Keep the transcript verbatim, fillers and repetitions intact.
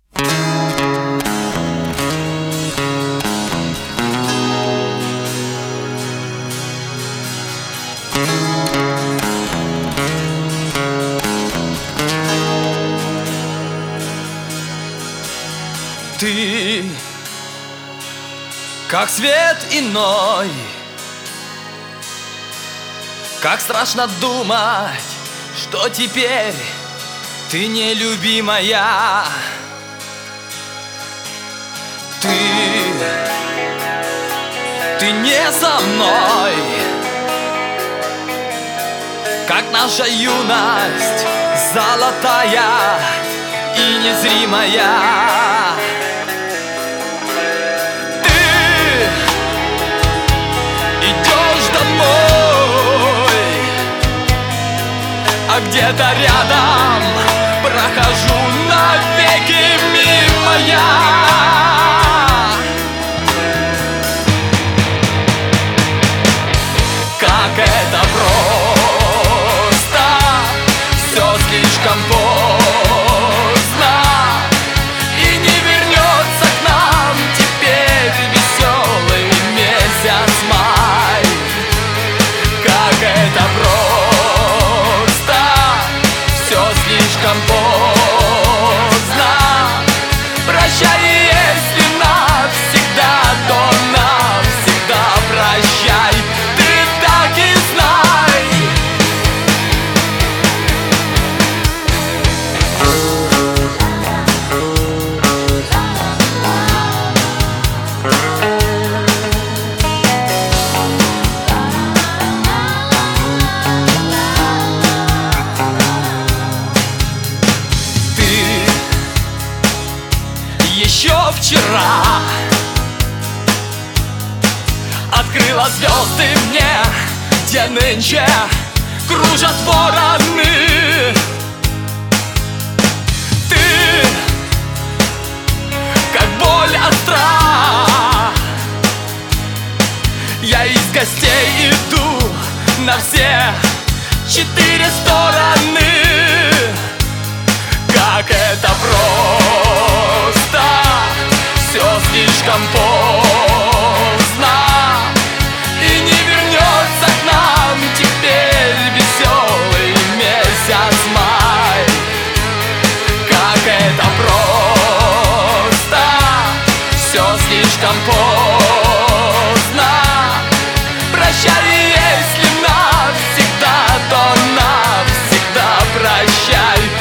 Ты, как свет иной, как страшно думать, что теперь ты нелюбимая. Ты, ты не со мной, как наша юность золотая и незримая. А где-то рядом прохожу навеки мимо я. Как это просто, все слишком поздно, и не вернется к нам теперь веселый месяц май. Как это просто, слишком поздно. Прощай, если навсегда, то навсегда прощай. Ты так и знай. Еще вчера открыла звезды мне, где нынче кружат вороны. Ты, как боль остра, я из гостей иду на все четыре стороны. Как это просто, все слишком поздно, и не вернется к нам теперь веселый месяц май. Как это просто, все слишком поздно. Прощай, если навсегда, то навсегда прощай.